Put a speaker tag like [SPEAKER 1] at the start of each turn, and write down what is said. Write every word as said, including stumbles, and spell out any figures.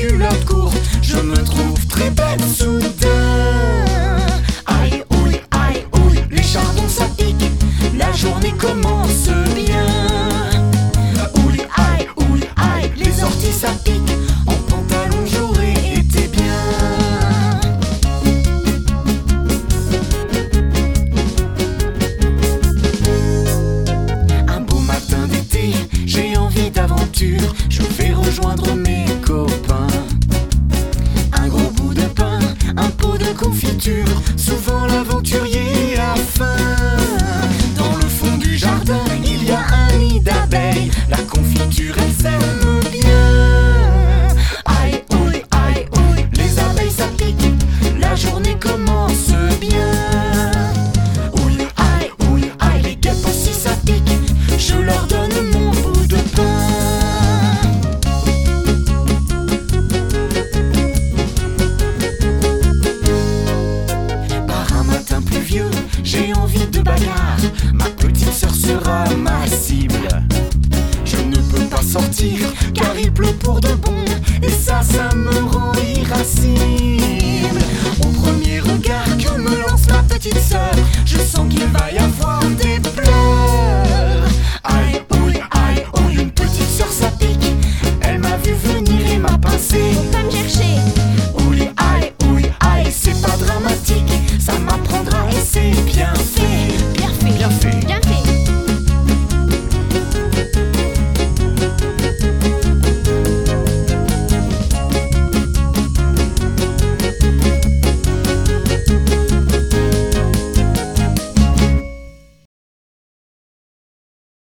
[SPEAKER 1] culotte courte, je me trouve très belle soudain. Aïe, ouille, aïe, ouille, les chardons ça pique, la journée commence bien. Ouille, aïe, ouille, aïe, les orties ça pique, en pantalon j'aurais été bien. Un beau matin d'été, j'ai envie d'aventure, je vais rejoindre mes copains. Un gros bout de pain, un pot de confiture, souvent l'aventurier a faim. Dans le fond du jardin, il y a un nid d'abeilles, la confiture elle s'aime bien. Aïe, ouille, aïe, ouille, les abeilles ça pique, la journée commence bien. Ouille, aïe, ouille, aïe, les guêpes aussi ça pique, je leur donne mon bout de pain. J'ai envie de bagarre, ma petite sœur sera ma cible. Je ne peux pas sortir car il pleut pour de bon, et ça, ça me rend irascible.